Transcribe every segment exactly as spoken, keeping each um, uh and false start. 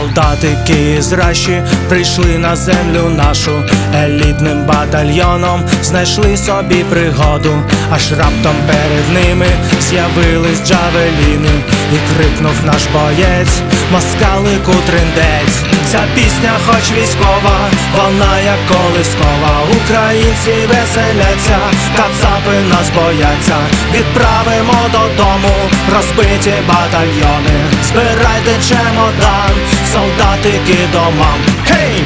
Солдатики з Раші прийшли на землю нашу, елітним батальйоном знайшли собі пригоду. Аж раптом перед ними з'явились джавеліни, і крикнув наш боєць: москалику триндець. Ця пісня хоч військова, вона як колискова. Українці веселяться, кацапи нас бояться. Відправимо додому розбиті батальйони. Збирайте чемодан, солдатики домам. Гей!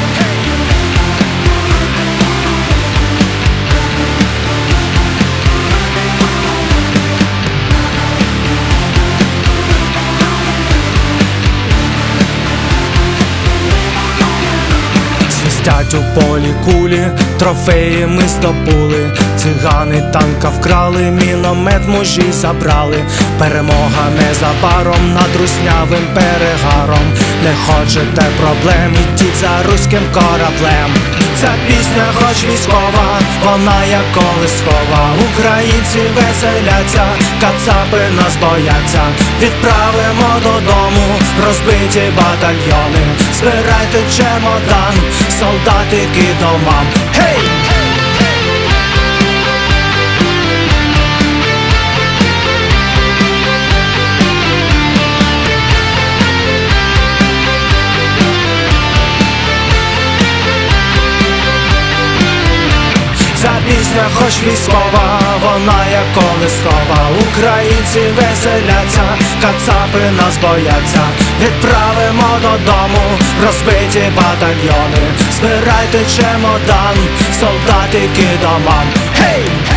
Свистять у полі кулі, трофеї ми здобули. Цигани танка вкрали, міномет мужі забрали. Перемога незабаром над руснявим перегаром. Не хочете проблем, ідіть за руським кораблем. Ця пісня хоч військова, вона як колискова. Українці веселяться, кацапи нас бояться. Відправимо додому розбиті батальйони. Збирайте чемодан, солдатики домам. Гей! Ця пісня хоч військова, вона як колискова. Українці веселяться, кацапи нас бояться. Відправимо додому розбиті батальйони. Збирайте чемодан, солдатики домам. Гей!